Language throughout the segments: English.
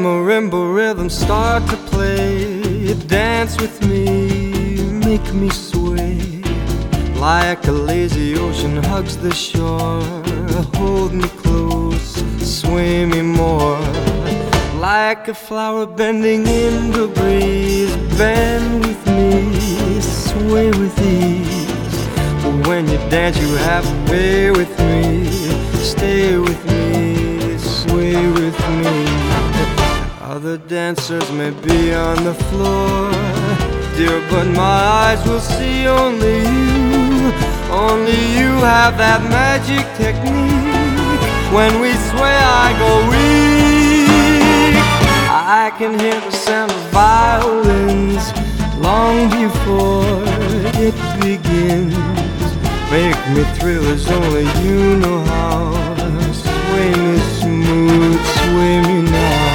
marimba rhythms start to play, dance with me, make me sway. Like a lazy ocean hugs the shore, hold me close, sway me more. Like a flower bending in the breeze, bend with me, sway with ease. But when you dance you have to be with me, stay with me, sway with me. Other dancers may be on the floor, dear, but my eyes will see only you. Only you have that magic technique. When we sway I go weak. I can hear the sound of violins long before it begins. Make me thrill as only you know how. Sway me smooth, sway me now.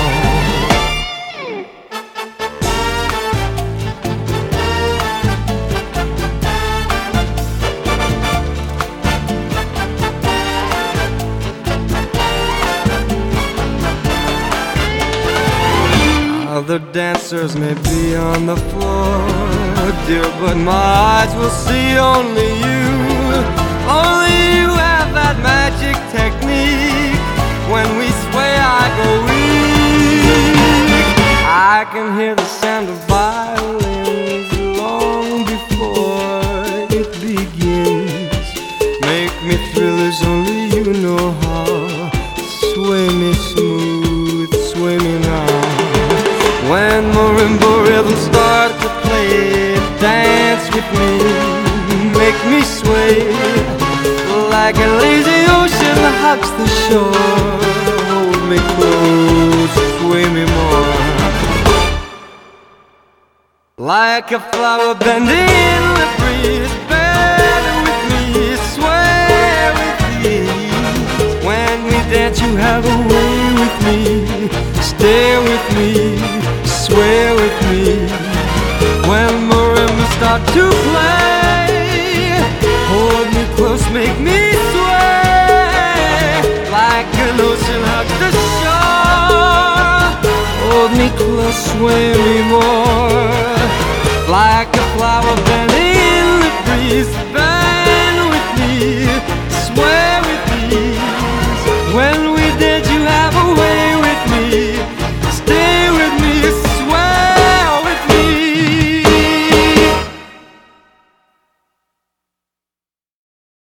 Other dancers may be on the floor, dear, but my eyes will see only you. Only you have that magic technique. When we sway I go weak. I can hear the sound of violins long before it begins. Make me thrill as only you know how. Sway me smooth, sway me now. When marimba rhythms start to play, dance with me, make me sway. Like a lazy ocean hugs the shore, hold me close, sway me more. Like a flower bending in the breeze, bend with me, sway with ease. When we dance you have a way with me, stay with me, sway with me. When marimbas start to play, hold me close, make me sway. Like an ocean hugs the shore, hold me close, sway me more.